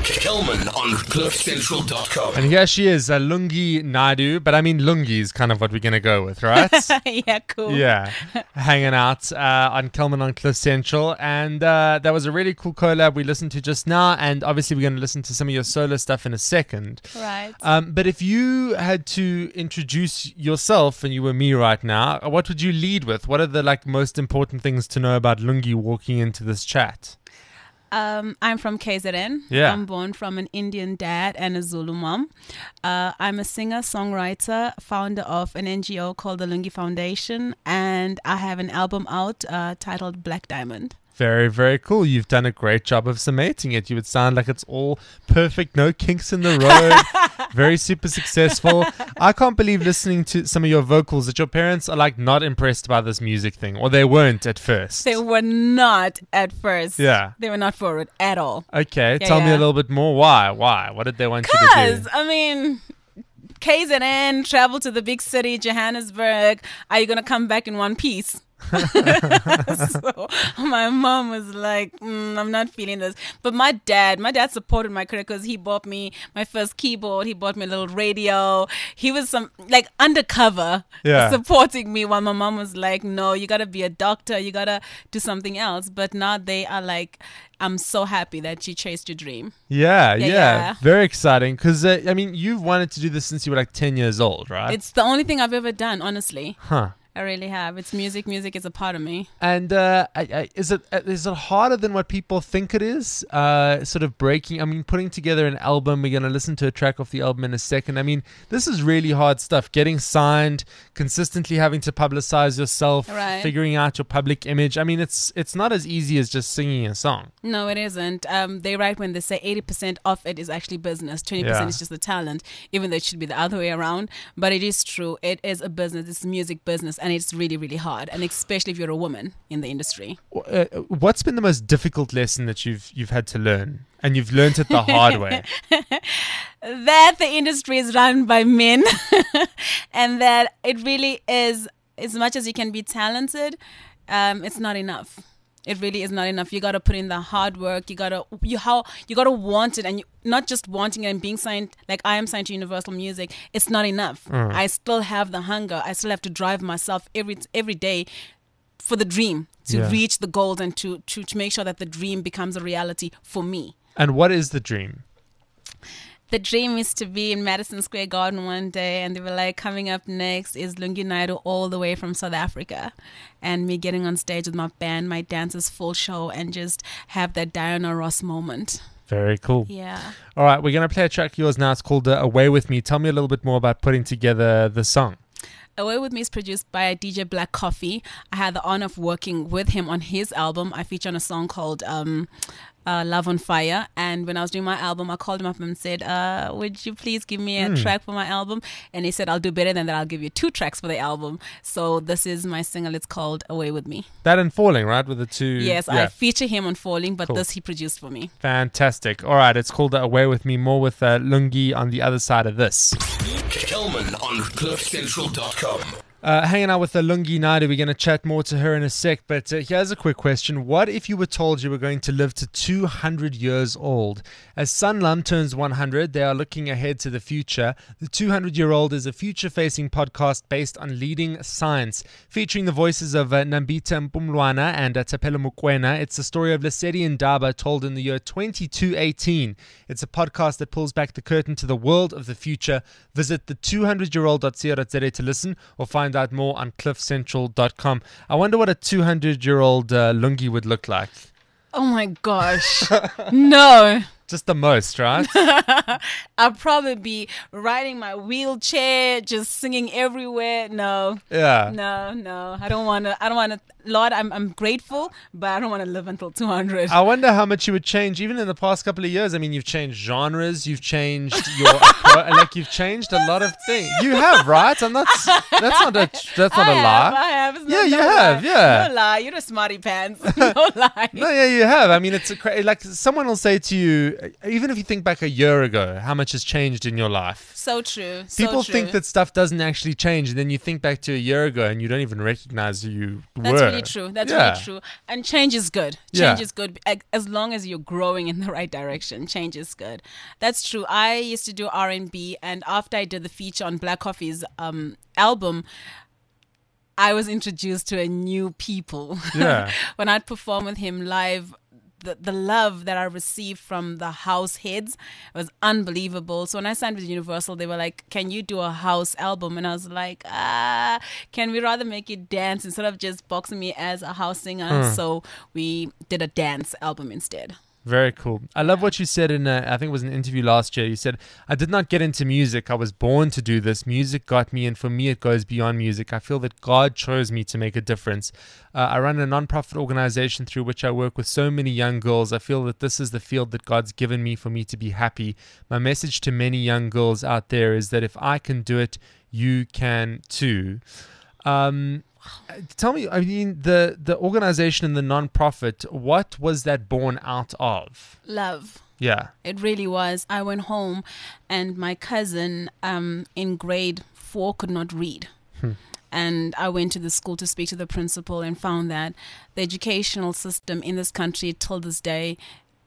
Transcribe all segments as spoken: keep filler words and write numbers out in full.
Kelman on cliff central dot com. And here she is, uh, Lungi Naidu, but I mean Lungi is kind of what we're going to go with, right? Yeah, cool. Yeah, hanging out uh, on Kelman on Cliff Central. And uh, that was a really cool collab we listened to just now. And obviously we're going to listen to some of your solo stuff in a second. Right. Um, but if you had to introduce yourself and you were me right now, what would you lead with? What are the like most important things to know about Lungi walking into this chat? Um, I'm from K Z N. Yeah. I'm born from an Indian dad and a Zulu mom. Uh, I'm a singer, songwriter, founder of an N G O called the Lungi Foundation, and I have an album out uh, titled Black Diamond. Very, very cool. You've done a great job of summating it. You would sound like it's all perfect, no kinks in the road, very super successful. I can't believe listening to some of your vocals that your parents are like not impressed by this music thing, or they weren't at first. They were not at first. Yeah. They were not for it at all. Okay, Yeah, tell me yeah. a little bit more. Why? Why? What did they want you to Because, do? I mean, K Z N, travel to the big city, Johannesburg. Are you going to come back in one piece? So my mom was like, mm, I'm not feeling this. But my dad, my dad supported my career because he bought me my first keyboard. He bought me a little radio. He was some like undercover Yeah. supporting me while my mom was like, no, you got to be a doctor. You got to do something else. But now they are like, I'm so happy that you chased your dream. Yeah, yeah, Yeah, yeah. very exciting. Because uh, I mean, you've wanted to do this since you were like ten years old, right? It's the only thing I've ever done, honestly. huh. I really have. It's music. Music is a part of me. And uh, I, I, is it uh, is it harder than what people think it is? Uh, sort of breaking. I mean, putting together an album. We're gonna listen to a track off the album in a second. I mean, this is really hard stuff. Getting signed, consistently having to publicize yourself, Right. figuring out your public image. I mean, it's it's not as easy as just singing a song. No, it isn't. Um, they write when they say eighty percent of it is actually business, twenty percent Yeah. is just the talent, even though it should be the other way around. But it is true. It is a business. It's a music business, and it's really, really hard, and especially if you're a woman in the industry. Uh, what's been the most difficult lesson that you've you've had to learn, and you've learned it the hard way? That the industry is run by men, and that it really is, as much as you can be talented, um, it's not enough. It really is not enough. You got to put in the hard work. You got to you how you got to want it, and you, not just wanting it and being signed. Like I am signed to Universal Music. It's not enough. I still have the hunger. I still have to drive myself every every day for the dream to Yeah. reach the goals and to, to to make sure that the dream becomes a reality for me. And what is the dream? The dream is to be in Madison Square Garden one day, and they were like, coming up next is Lungi Naidu all the way from South Africa, and me getting on stage with my band, my dancers, full show, and just have that Diana Ross moment. Very cool. Yeah. All right, we're going to play a track of yours now. It's called uh, Away With Me. Tell me a little bit more about putting together the song. Away With Me is produced by D J Black Coffee. I had the honor of working with him on his album. I feature on a song called um, uh, Love on Fire. And when I was doing my album, I called him up and said, uh, would you please give me a track for my album? And he said, I'll do better than that. I'll give you two tracks for the album. So this is my single. It's called Away With Me. That and Falling, right? With the two. Yes, yeah. I feature him on Falling, but Cool. this he produced for me. Fantastic. All right, it's called uh, Away With Me. More with uh, Lungi on the other side of this. Kelman on cliff central dot com. Uh, hanging out with the Lungi Naidu. We're going to chat more to her in a sec, but uh, here's a quick question. What if you were told you were going to live to two hundred years old? As Sanlam turns one hundred, they are looking ahead to the future. The two hundred year old is a future-facing podcast based on leading science, featuring the voices of uh, Nambita Mpumlwana and uh, Tapelo Mokoena. It's the story of Lesedi Ndaba told in the year twenty-two eighteen. It's a podcast that pulls back the curtain to the world of the future. Visit the two hundred year old dot co dot za to listen, or find out more on cliff central dot com. I wonder what a two hundred year old uh, Lungi would look like. Oh my gosh. No. Just the most, right? I'll probably be riding my wheelchair, just singing everywhere. No. Yeah. No, no. I don't want to. I don't want to. Lord, I'm I'm grateful, but I don't want to live until two hundred. I wonder how much you would change even in the past couple of years. I mean, you've changed genres, you've changed your appro- like you've changed a lot of things. You have, right? I'm not. That's not a. That's not I a have, lie. I have. It's Yeah, no, you no have, lie. yeah. No lie. You're a smarty pants. No lie. No, yeah, you have. I mean, it's a cra- like someone will say to you, even if you think back a year ago, how much has changed in your life. So true. People so true. think that stuff doesn't actually change, and then you think back to a year ago and you don't even recognize who you That's were. really true. That's Yeah. really true. And change is good. Yeah. Change is good a- as long as you're growing in the right direction. Change is good. That's true. I used to do R and B, and after I did the feature on Black Coffee's um, album, I was introduced to a new people. Yeah. When I'd perform with him live, the, the love that I received from the house heads was unbelievable. So when I signed with Universal, they were like, can you do a house album? And I was like, ah, can we rather make it dance instead of just boxing me as a house singer? Mm. So we did a dance album instead. Very cool. I love what you said in, a, I think it was an interview last year. You said, I did not get into music. I was born to do this. Music got me, and for me, it goes beyond music. I feel that God chose me to make a difference. Uh, I run a non-profit organization through which I work with so many young girls. I feel that this is the field that God's given me for me to be happy. My message to many young girls out there is that if I can do it, you can too. Um, Tell me, I mean, the, the organization and the non-profit, what was that born out of? Love. Yeah. It really was. I went home and my cousin um, in grade four could not read. Hmm. And I went to the school to speak to the principal and found that the educational system in this country till this day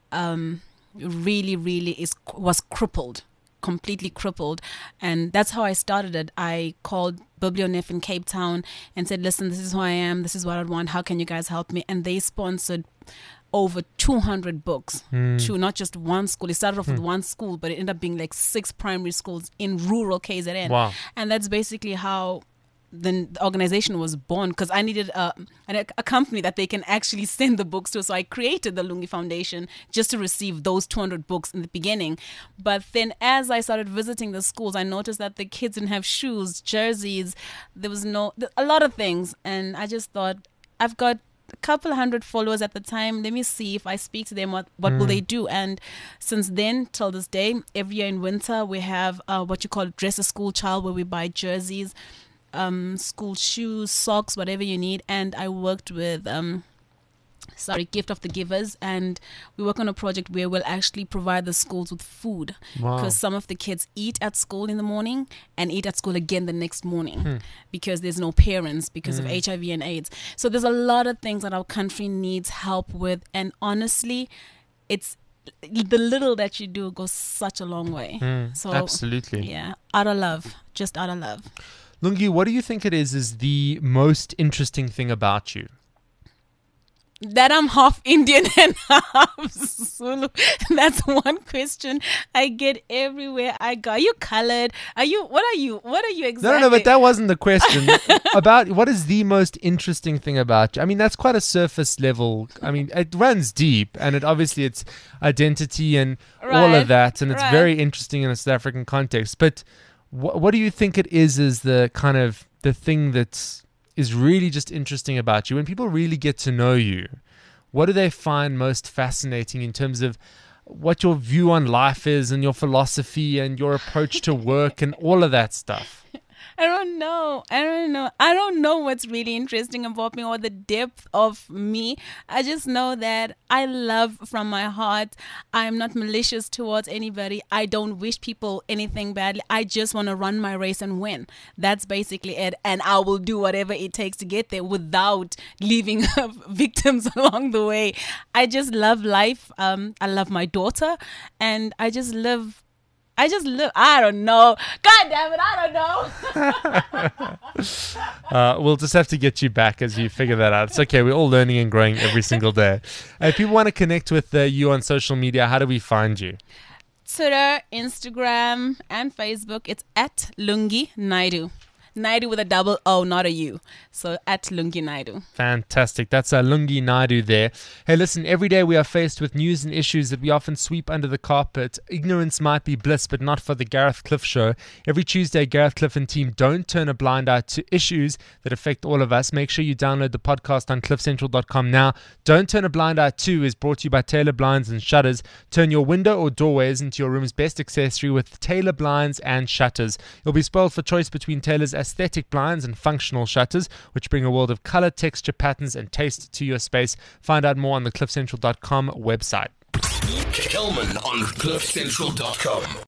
um, really, really is was crippled. Completely crippled. And that's how I started it. I called Biblionef in Cape Town and said, listen, this is who I am, this is what I want, how can you guys help me? And they sponsored over two hundred books Mm. to not just one school. It started off with one school, but it ended up being like six primary schools in rural K Z N. Wow. And that's basically how then the organization was born, because I needed a, a a company that they can actually send the books to. So I created the Lungi Foundation just to receive those two hundred books in the beginning. But then as I started visiting the schools, I noticed that the kids didn't have shoes, jerseys. There was no, a lot of things. And I just thought, I've got a couple hundred followers at the time. Let me see if I speak to them, what, what Mm. will they do? And since then till this day, every year in winter, we have uh, what you call Dress a School Child, where we buy jerseys, um school shoes, socks, whatever you need. And I worked with um sorry Gift of the Givers, and we work on a project where we'll actually provide the schools with food, Wow. because some of the kids eat at school in the morning and eat at school again the next morning Hmm. because there's no parents because Mm. of H I V and AIDS. So there's a lot of things that our country needs help with, and honestly, it's the little that you do goes such a long way. Mm, So absolutely. yeah, out of love, just out of love. Lungi, what do you think it is is the most interesting thing about you? That I'm half Indian and half Zulu. That's one question I get everywhere I go. Are you colored? Are you, what are you, what are you exactly? No, no, no, but that wasn't the question. About what is the most interesting thing about you? I mean, that's quite a surface level. I mean, it runs deep, and it obviously it's identity and all Right, of that, and it's right. very interesting in a South African context. But wh- what do you think it is is the kind of the thing that's is really just interesting about you? When people really get to know you, what do they find most fascinating in terms of what your view on life is and your philosophy and your approach to work and all of that stuff? I don't know. I don't know. I don't know what's really interesting about me or the depth of me. I just know that I love from my heart. I'm not malicious towards anybody. I don't wish people anything badly. I just want to run my race and win. That's basically it. And I will do whatever it takes to get there without leaving victims along the way. I just love life. Um, I love my daughter, and I just live I just live, I don't know. God damn it, I don't know. Uh, we'll just have to get you back as you figure that out. It's okay. We're all learning and growing every single day. Uh, if people want to connect with uh, you on social media, how do we find you? Twitter, Instagram, and Facebook. It's at Lungi Naidu. Naidu with a double O, not a U. So at Lungi Naidu. Fantastic. That's uh, Lungi Naidu there. Hey, listen, every day we are faced with news and issues that we often sweep under the carpet. Ignorance might be bliss, but not for the Gareth Cliff Show. Every Tuesday, Gareth Cliff and team don't turn a blind eye to issues that affect all of us. Make sure you download the podcast on cliff central dot com now. Don't Turn a Blind Eye two is brought to you by Taylor Blinds and Shutters. Turn your window or doorways into your room's best accessory with Taylor Blinds and Shutters. You'll be spoiled for choice between Taylor's aesthetic blinds and functional shutters, which bring a world of color, texture, patterns, and taste to your space. Find out more on the cliff central dot com website. Kelman on cliff central dot com.